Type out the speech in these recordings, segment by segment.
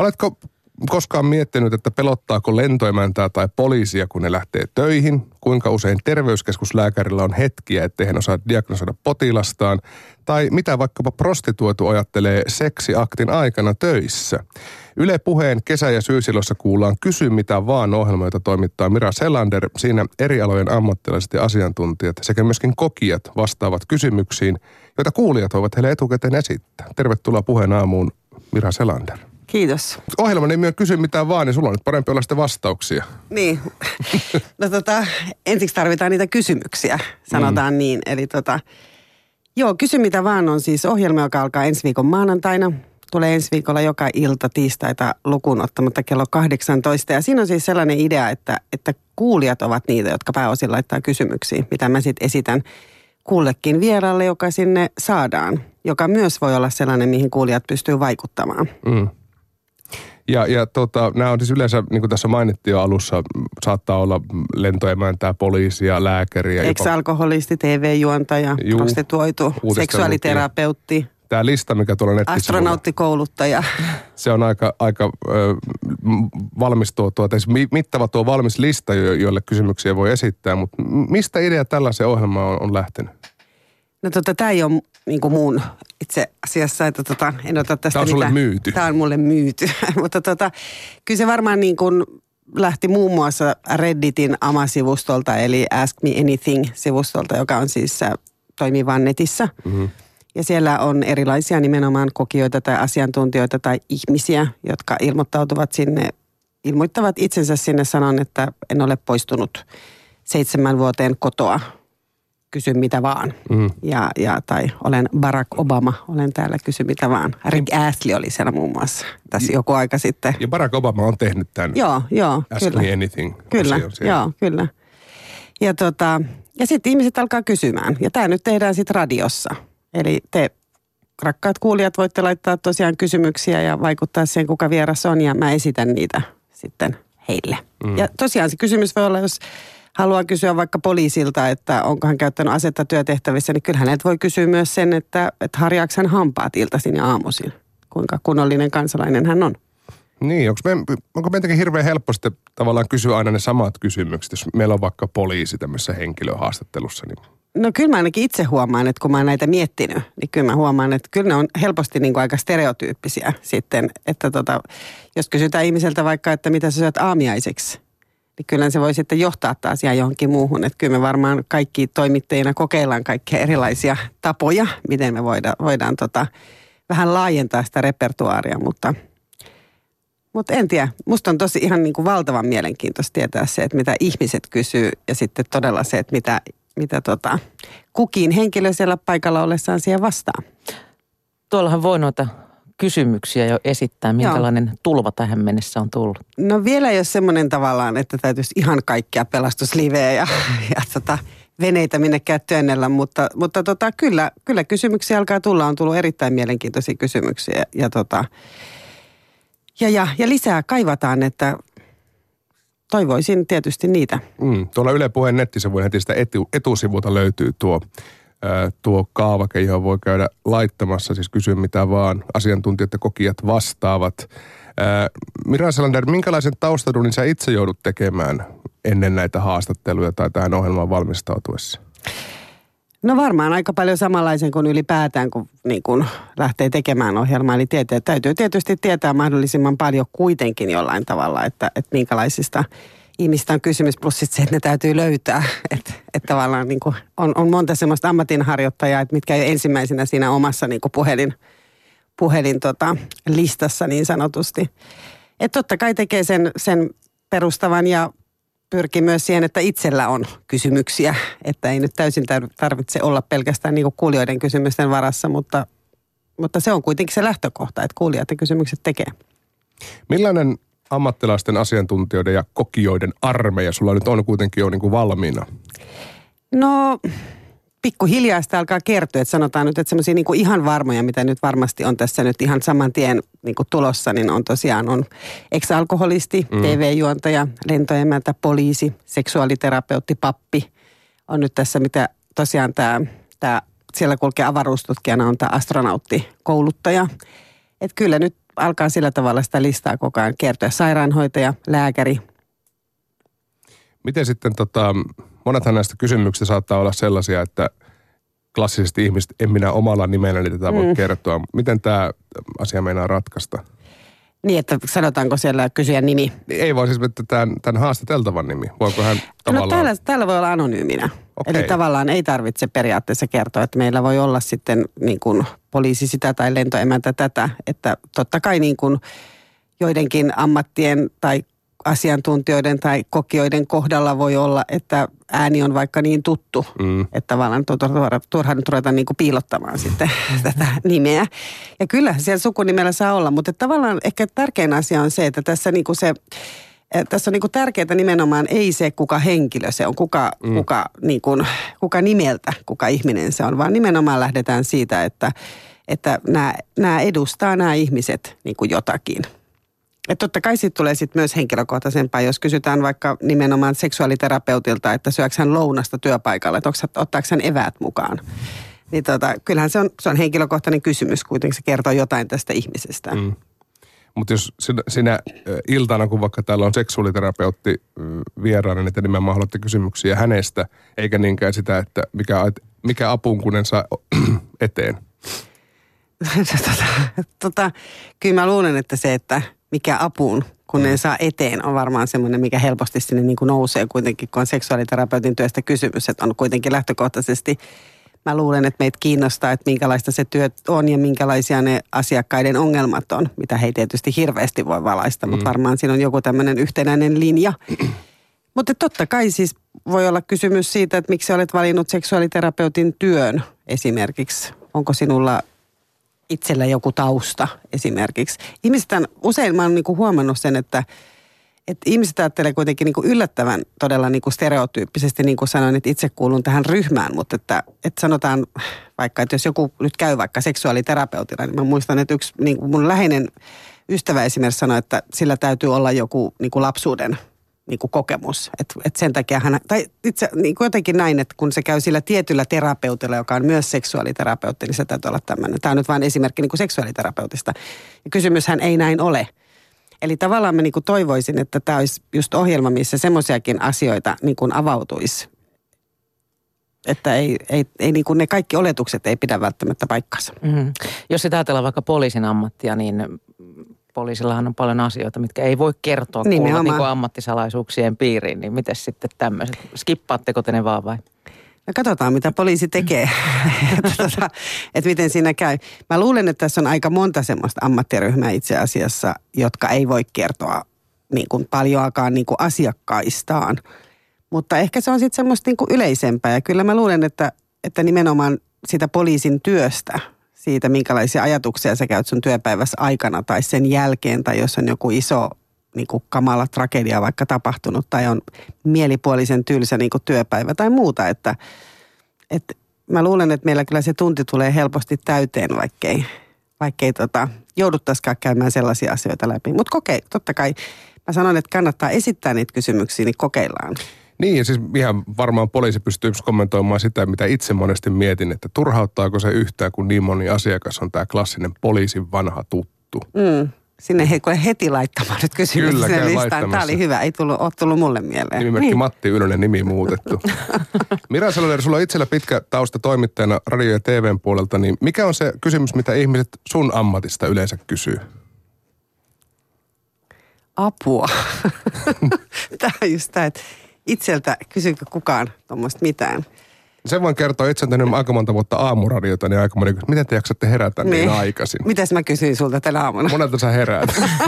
Oletko koskaan miettinyt, että pelottaako lentoemäntää tai poliisia, kun ne lähtee töihin? Kuinka usein terveyskeskuslääkärillä on hetkiä, ettei hän osaa diagnosoida potilastaan? Tai mitä vaikkapa prostituoitu ajattelee seksiaktin aikana töissä? Yle Puheen kesä- ja syysilossa kuullaan Kysy mitä vaan -ohjelma, jota toimittaa Mira Selander. Siinä eri alojen ammattilaiset ja asiantuntijat sekä myöskin kokijat vastaavat kysymyksiin, joita kuulijat voivat heille etukäteen esittää. Tervetuloa Puheen aamuun, Mira Selander. Kiitos. Ohjelman nimi on Kysy mitä vaan, niin sulla on nyt parempi olla sitten vastauksia. Niin. No ensiksi tarvitaan niitä kysymyksiä, sanotaan niin. Eli Kysy mitä vaan on siis ohjelma, joka alkaa ensi viikon maanantaina. Tulee ensi viikolla joka ilta tiistaita lukuun ottamatta kello 18. Ja siinä on siis sellainen idea, että kuulijat ovat niitä, jotka pääosin laittaa kysymyksiä, mitä mä sitten esitän kullekin vieraalle, joka sinne saadaan. Joka myös voi olla sellainen, mihin kuulijat pystyy vaikuttamaan. Mm. Ja nämä on siis yleensä, niin kuin tässä mainittiin jo alussa, saattaa olla lentoemäntää, poliisia, lääkäriä. Ex-alkoholisti, TV-juontaja, prostituoitu, seksuaaliterapeutti. Tämä lista, mikä tuolla nettisivuilla. Astronauttikouluttaja. Se on aika valmis mittava tuo valmis lista, joille kysymyksiä voi esittää. Mutta mistä idea tällaisen ohjelmaan on lähtenyt? No tämä ei ole niin muun itse asiassa, että en ota tästä Tämä on sulle myyty. Tämä on mulle myyty. Mutta kyllä se varmaan niin kuin lähti muun muassa Redditin AMA-sivustolta, eli Ask Me Anything-sivustolta, joka on siis toimii vaan netissä. Mm-hmm. Ja siellä on erilaisia nimenomaan kokijoita tai asiantuntijoita tai ihmisiä, jotka ilmoittavat itsensä sinne sanon, että en ole poistunut 7 vuoteen kotoa. Kysy mitä vaan. Mm. Tai olen Barack Obama, olen täällä, kysy mitä vaan. Rick Astley oli siellä muun muassa tässä joku aika sitten. Ja Barack Obama on tehnyt tämän. Joo, Ask kyllä. Me Anything. Kyllä, kyllä. Ja sitten ihmiset alkaa kysymään. Ja tämä nyt tehdään sitten radiossa. Eli te, rakkaat kuulijat, voitte laittaa tosiaan kysymyksiä ja vaikuttaa siihen, kuka vieras on. Ja mä esitän niitä sitten heille. Mm. Ja tosiaan se kysymys voi olla, jos haluaa kysyä vaikka poliisilta, että onko hän käyttänyt asetta työtehtävissä, niin kyllähän hänet voi kysyä myös sen, että harjaako hän hampaat iltaisin ja aamuisin. Kuinka kunnollinen kansalainen hän on. Niin, onko meitäkin hirveän helppo sitten tavallaan kysyä aina ne samat kysymykset, jos meillä on vaikka poliisi tämmöisessä henkilöhaastattelussa? Niin. No kyllä mä ainakin itse huomaan, että kun mä oon näitä miettinyt, niin kyllä mä huomaan, että kyllä ne on helposti niin kuin aika stereotyyppisiä sitten. Että jos kysytään ihmiseltä vaikka, että mitä sä syöt aamiaiseksi, niin kyllä se voi sitten johtaa taas ihan johonkin muuhun. Että kyllä me varmaan kaikki toimittajina kokeillaan kaikkia erilaisia tapoja, miten me voidaan vähän laajentaa sitä repertuaaria, mutta en tiedä. Musta on tosi ihan niin kuin valtavan mielenkiintoista tietää se, että mitä ihmiset kysyy ja sitten todella se, että mitä kukin henkilö siellä paikalla ollessaan siihen vastaa. Tuollahan voi noita kysymyksiä jo esittää, minkälainen tulva tähän mennessä on tullut. No vielä ei ole semmoinen tavallaan, että täytyisi ihan kaikkia pelastusliveä ja veneitä minnekään työnnellä, mutta kyllä kysymyksiä alkaa tulla. On tullut erittäin mielenkiintoisia kysymyksiä ja lisää kaivataan, että toivoisin tietysti niitä. Tuolla Yle Puheen nettisivuilla heti sitä etusivulta löytyy tuo kaavake, johon voi käydä laittamassa, siis kysyä mitä vaan. Asiantuntijat ja kokijat vastaavat. Mira Selander, minkälaisen taustaduunin sä itse joudut tekemään ennen näitä haastatteluja tai tähän ohjelmaan valmistautuessa? No varmaan aika paljon samanlaisen kuin ylipäätään, kun niin kun lähtee tekemään ohjelmaa. Eli täytyy tietysti tietää mahdollisimman paljon kuitenkin jollain tavalla, että minkälaisista ihmistä on kysymys, plus sitten se, että ne täytyy löytää. Että tavallaan niin kuin on monta semmoista ammatinharjoittajaa, että mitkä ei ensimmäisenä siinä omassa niin kuin puhelin listassa niin sanotusti. Että totta kai tekee sen perustavan ja pyrkii myös siihen, että itsellä on kysymyksiä. Että ei nyt täysin tarvitse olla pelkästään niin kuin kuulijoiden kysymysten varassa, mutta se on kuitenkin se lähtökohta, että kuulijat ja kysymykset tekee. Millainen ammattilaisten, asiantuntijoiden ja kokijoiden armeija sulla nyt on kuitenkin jo niin kuin valmiina? No, pikkuhiljaa sitä alkaa kertoa, että sanotaan nyt, että semmoisia niin kuin ihan varmoja, mitä nyt varmasti on tässä nyt ihan saman tien niin kuin tulossa, niin on tosiaan ex-alkoholisti, TV-juontaja, lentoemäntä, poliisi, seksuaaliterapeutti, pappi. On nyt tässä, mitä tosiaan tämä siellä kulkee avaruustutkijana, on tämä astronauttikouluttaja. Että kyllä nyt alkaa sillä tavalla sitä listaa koko ajan kertoa. Sairaanhoitaja, lääkäri. Miten sitten, monethan näistä kysymyksistä saattaa olla sellaisia, että klassisesti ihmiset, en minä omalla nimelläni tätä voi kertoa. Miten tämä asia meinaa ratkaista? Niin, että sanotaanko siellä kysyjän nimi? Ei vaan siis, että tämän haastateltavan nimi. Voiko hän tavallaan... No täällä voi olla anonyyminä. Okei. Eli tavallaan ei tarvitse periaatteessa kertoa, että meillä voi olla sitten niin kuin poliisi sitä tai lentoemäntä tätä. Että totta kai niin kuin joidenkin ammattien tai asiantuntijoiden tai kokijoiden kohdalla voi olla, että ääni on vaikka niin tuttu, että tavallaan turha nyt ruveta niin kuin piilottamaan sitten tätä nimeä. Ja kyllä siellä sukunimellä saa olla, mutta tavallaan ehkä tärkein asia on se, että tässä niin kuin tässä on niin kuin tärkeää nimenomaan ei se, kuka henkilö se on, kuka nimeltä, kuka ihminen se on, vaan nimenomaan lähdetään siitä, että nämä edustaa nämä ihmiset niin kuin jotakin. Että totta kai siitä tulee sitten myös henkilökohtaisempaa, jos kysytään vaikka nimenomaan seksuaaliterapeutilta, että syöksä hän lounasta työpaikalla, että ottaako hän eväät mukaan. Niin kyllähän se on henkilökohtainen kysymys, kuitenkin se kertoo jotain tästä ihmisestä. Mutta jos sinä iltana, kun vaikka täällä on seksuaaliterapeutti vieraana, niin te nimenomaan haluatte kysymyksiä hänestä, eikä niinkään sitä, että mikä apuun kun saa eteen. Kyllä mä luulen, että se, että mikä apuun kun ne saa eteen, on varmaan semmoinen, mikä helposti sinne niin kuin nousee kuitenkin, kun on seksuaaliterapeutin työstä kysymys, että on kuitenkin lähtökohtaisesti. Mä luulen, että meitä kiinnostaa, että minkälaista se työ on ja minkälaisia ne asiakkaiden ongelmat on, mitä he ei tietysti hirveästi voi valaista, mutta varmaan siinä on joku tämmöinen yhtenäinen linja. Mutta totta kai siis voi olla kysymys siitä, että miksi olet valinnut seksuaaliterapeutin työn esimerkiksi. Onko sinulla itsellä joku tausta esimerkiksi. Ihmisethän, usein mä oon niinku huomannut sen, että ihmiset ajattelee kuitenkin niinku yllättävän todella niinku stereotyyppisesti, niin kuin sanoin, että itse kuulun tähän ryhmään, mutta että sanotaan vaikka, että jos joku nyt käy vaikka seksuaaliterapeutilla, niin mä muistan, että yksi niinku mun läheinen ystävä esimerkiksi sanoi, että sillä täytyy olla joku niinku lapsuuden niinku kokemus. Että sen takia hän, tai itse niinku jotenkin näin, että kun se käy sillä tietyllä terapeutilla, joka on myös seksuaaliterapeutti, niin se täytyy olla tämmöinen. Tämä on nyt vain esimerkki niinku seksuaaliterapeutista. Ja kysymyshän ei näin ole. Eli tavallaan mä niinku toivoisin, että tämä olisi just ohjelma, missä semmoisiakin asioita niinku avautuisi. Että ei niinku ne kaikki oletukset ei pidä välttämättä paikkansa. Jos sitä ajatellaan vaikka poliisin ammattia, niin poliisillahan on paljon asioita, mitkä ei voi kertoa kuulla niin kuin ammattisalaisuuksien piiriin. Niin miten sitten tämmöiset? Skippaatteko te ne vaan vai? No katsotaan, mitä poliisi tekee, että miten siinä käy. Mä luulen, että tässä on aika monta semmoista ammattiryhmää itse asiassa, jotka ei voi kertoa niin kuin paljoakaan niin kuin asiakkaistaan. Mutta ehkä se on sitten semmoista niin kuin yleisempää. Ja kyllä mä luulen, että nimenomaan sitä poliisin työstä, siitä minkälaisia ajatuksia sä käyt sun työpäivässä aikana tai sen jälkeen, tai jos on joku iso niin kuin kamala tragedia vaikka tapahtunut tai on mielipuolisen tylsä niin kuin työpäivä tai muuta, että mä luulen, että meillä kyllä se tunti tulee helposti täyteen, vaikkei jouduttaisikaan käymään sellaisia asioita läpi. Mutta totta kai mä sanon, että kannattaa esittää niitä kysymyksiä, niin kokeillaan. Niin, ja siis ihan varmaan poliisi pystyy kommentoimaan sitä, mitä itse monesti mietin, että turhauttaako se yhtään, kun niin moni asiakas on tämä klassinen poliisin vanha tuttu. Sinne heti laittamaan nyt kysymyksiä sinne listaan. Tämä oli hyvä, ei ole tullut mulle mieleen. Nimimerkki Matti Ylönen, nimi muutettu. Mira Salonen, sulla on itsellä pitkä tausta toimittajana radio- ja TVn puolelta, niin mikä on se kysymys, mitä ihmiset sun ammatista yleensä kysyy? Apua. Tämä on just tämä, että itseltä kysyykö kukaan tuommoista mitään. Sen voin kertoa, itse on tehnyt aika monta vuotta aamuradiota, niin aika moni, miten te jaksatte herätä niin aikaisin? Mitäs mä kysyin sulta tänä aamuna? Monelta sä heräät?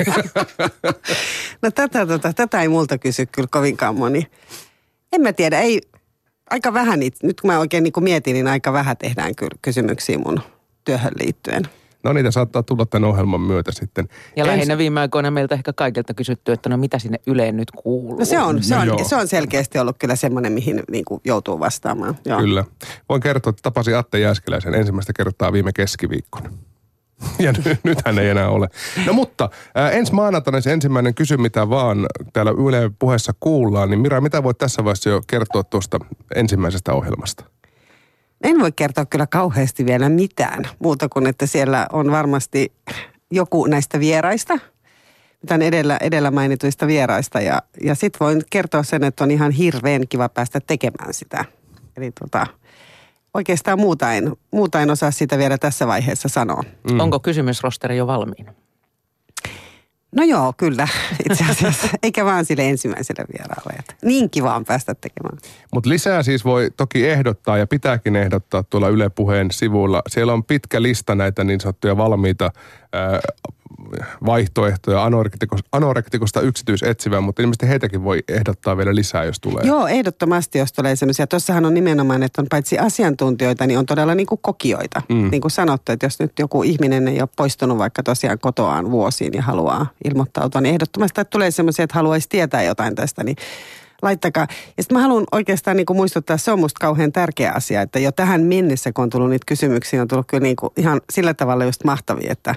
No tätä ei multa kysy kyllä kovinkaan moni. En mä tiedä, ei aika vähän niitä. Nyt kun mä oikein niin kuin mietin, niin aika vähän tehdään kyllä kysymyksiä mun työhön liittyen. No niitä saattaa tulla tämän ohjelman myötä sitten. Ja lähinnä viime aikoina meiltä ehkä kaikilta kysytty, että no mitä sinne Yleen nyt kuuluu? No se on selkeästi ollut kyllä semmoinen, mihin niin kuin joutuu vastaamaan. Joo. Kyllä. Voin kertoa, että tapasin Atte Jääskeläisen ensimmäistä kertaa viime keskiviikkona. Ja nythän ei enää ole. No mutta ensi maanantaina se ensimmäinen kysy mitä vaan täällä Yle Puheessa kuullaan. Niin Mira, mitä voit tässä vaiheessa jo kertoa tuosta ensimmäisestä ohjelmasta? En voi kertoa kyllä kauheasti vielä mitään muuta kuin, että siellä on varmasti joku näistä vieraista, mitään edellä mainituista vieraista. Ja sitten voin kertoa sen, että on ihan hirveän kiva päästä tekemään sitä. Eli oikeastaan muuta en osaa sitä vielä tässä vaiheessa sanoa. Onko kysymysrosteri jo valmiina? No joo, kyllä itse asiassa. Eikä vaan sille ensimmäiselle vieraalle. Niin kiva on päästä tekemään. Mutta lisää siis voi toki ehdottaa ja pitääkin ehdottaa tuolla Yle Puheen sivuilla. Siellä on pitkä lista näitä niin sanottuja valmiita vaihtoehtoja anorektikosta yksityisetsivään, mutta ilmeisesti heitäkin voi ehdottaa vielä lisää, jos tulee. Joo, ehdottomasti, jos tulee semmoisia. Tuossahan on nimenomaan, että on paitsi asiantuntijoita, niin on todella niin kuin kokijoita. Niin kuin sanottu, että jos nyt joku ihminen ei ole poistunut vaikka tosiaan kotoaan vuosiin ja haluaa ilmoittautua, niin ehdottomasti tulee semmoisia, että haluaisi tietää jotain tästä, niin laittakaa. Ja sitten mä haluan oikeastaan niin kuin muistuttaa, se on musta kauhean tärkeä asia, että jo tähän mennessä, kun on tullut niitä kysymyksiä, on tullut kyllä niin kuin ihan sillä tavalla just mahtavia, että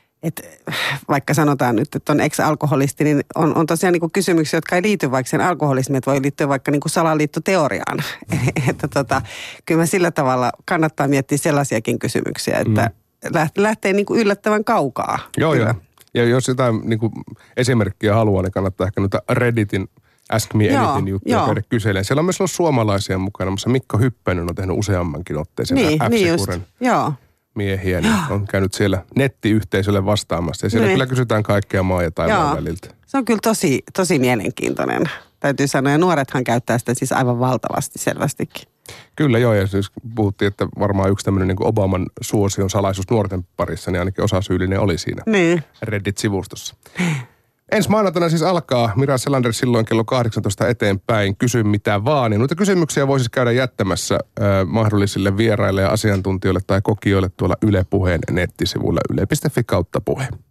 vaikka sanotaan nyt, että on ex-alkoholisti, niin on tosiaan niin kuin kysymyksiä, jotka ei liity vaikka sen alkoholismiin, että voi liittyä vaikka niin kuin salaliittoteoriaan. Että kyllä mä sillä tavalla kannattaa miettiä sellaisiakin kysymyksiä, että lähtee niin kuin yllättävän kaukaa. Joo. Ja jos jotain niin kuin esimerkkiä haluaa, niin kannattaa ehkä noita Redditin Ask Me Anything juttuja käydä kyselemään. Siellä on myös ollut suomalaisia mukana, mutta Mikko Hyppönen on tehnyt useammankin otteeseen. Niin just, joo. Miehiä, niin on käynyt siellä nettiyhteisölle vastaamassa. Ja siellä kyllä kysytään kaikkea maa ja taivaan väliltä. Se on kyllä tosi mielenkiintoinen, täytyy sanoa. Ja nuorethan käyttää sitä siis aivan valtavasti selvästikin. Kyllä joo, ja siis puhuttiin, että varmaan yksi tämmöinen niin kuin Obaman suosion salaisuus nuorten parissa, niin ainakin osasyyllinen oli siinä Reddit-sivustossa. Ensi maanantaina siis alkaa Mira Selander silloin kello 18 eteenpäin. Kysy mitä vaan. Ja noita kysymyksiä voi siis käydä jättämässä mahdollisille vieraille ja asiantuntijoille tai kokijoille tuolla Yle Puheen nettisivuilla yle.fi/puhe.